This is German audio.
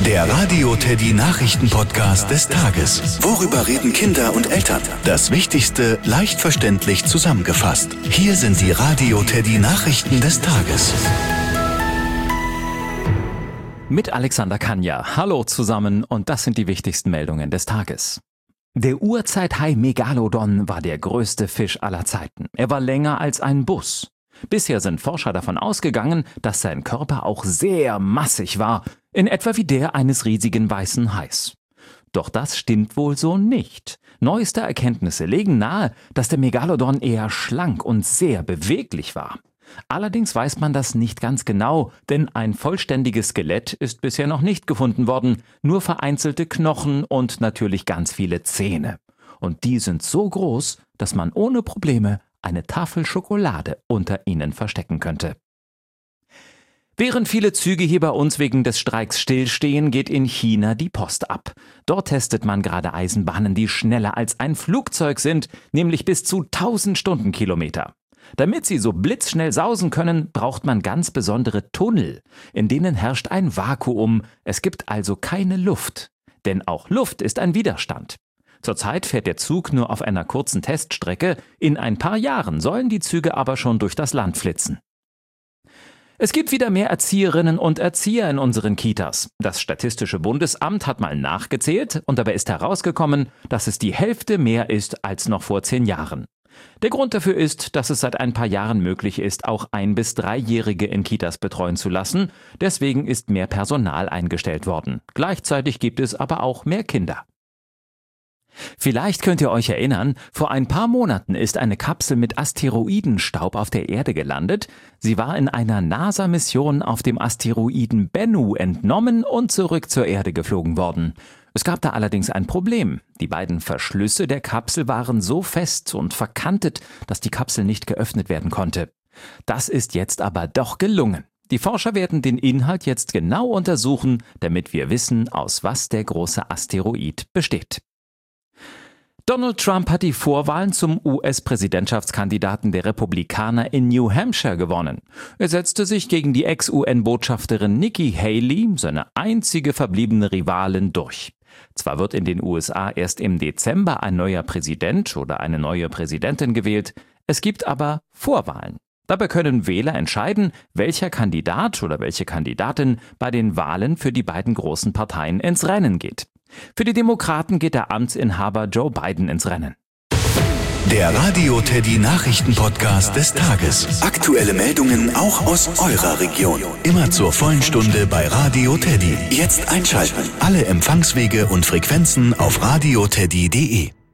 Der Radio Teddy Nachrichten-Podcast des Tages. Worüber reden Kinder und Eltern? Das Wichtigste leicht verständlich zusammengefasst. Hier sind die Radio Teddy Nachrichten des Tages. Mit Alexander Kanja. Hallo zusammen und das sind die wichtigsten Meldungen des Tages. Der Urzeithai Megalodon war der größte Fisch aller Zeiten. Er war länger als ein Bus. Bisher sind Forscher davon ausgegangen, dass sein Körper auch sehr massig war, in etwa wie der eines riesigen weißen Hais. Doch das stimmt wohl so nicht. Neueste Erkenntnisse legen nahe, dass der Megalodon eher schlank und sehr beweglich war. Allerdings weiß man das nicht ganz genau, denn ein vollständiges Skelett ist bisher noch nicht gefunden worden, nur vereinzelte Knochen und natürlich ganz viele Zähne. Und die sind so groß, dass man ohne Probleme eine Tafel Schokolade unter ihnen verstecken könnte. Während viele Züge hier bei uns wegen des Streiks stillstehen, geht in China die Post ab. Dort testet man gerade Eisenbahnen, die schneller als ein Flugzeug sind, nämlich bis zu 1000 Stundenkilometer. Damit sie so blitzschnell sausen können, braucht man ganz besondere Tunnel. In denen herrscht ein Vakuum, es gibt also keine Luft. Denn auch Luft ist ein Widerstand. Zurzeit fährt der Zug nur auf einer kurzen Teststrecke, in ein paar Jahren sollen die Züge aber schon durch das Land flitzen. Es gibt wieder mehr Erzieherinnen und Erzieher in unseren Kitas. Das Statistische Bundesamt hat mal nachgezählt und dabei ist herausgekommen, dass es die Hälfte mehr ist als noch vor 10 Jahren. Der Grund dafür ist, dass es seit ein paar Jahren möglich ist, auch 1- bis 3-Jährige in Kitas betreuen zu lassen. Deswegen ist mehr Personal eingestellt worden. Gleichzeitig gibt es aber auch mehr Kinder. Vielleicht könnt ihr euch erinnern, vor ein paar Monaten ist eine Kapsel mit Asteroidenstaub auf der Erde gelandet. Sie war in einer NASA-Mission auf dem Asteroiden Bennu entnommen und zurück zur Erde geflogen worden. Es gab da allerdings ein Problem. Die beiden Verschlüsse der Kapsel waren so fest und verkantet, dass die Kapsel nicht geöffnet werden konnte. Das ist jetzt aber doch gelungen. Die Forscher werden den Inhalt jetzt genau untersuchen, damit wir wissen, aus was der große Asteroid besteht. Donald Trump hat die Vorwahlen zum US-Präsidentschaftskandidaten der Republikaner in New Hampshire gewonnen. Er setzte sich gegen die Ex-UN-Botschafterin Nikki Haley, seine einzige verbliebene Rivalin, durch. Zwar wird in den USA erst im Dezember ein neuer Präsident oder eine neue Präsidentin gewählt, es gibt aber Vorwahlen. Dabei können Wähler entscheiden, welcher Kandidat oder welche Kandidatin bei den Wahlen für die beiden großen Parteien ins Rennen geht. Für die Demokraten geht der Amtsinhaber Joe Biden ins Rennen. Der Radio Teddy Nachrichten-Podcast des Tages. Aktuelle Meldungen auch aus eurer Region. Immer zur vollen Stunde bei Radio Teddy. Jetzt einschalten. Alle Empfangswege und Frequenzen auf radioteddy.de.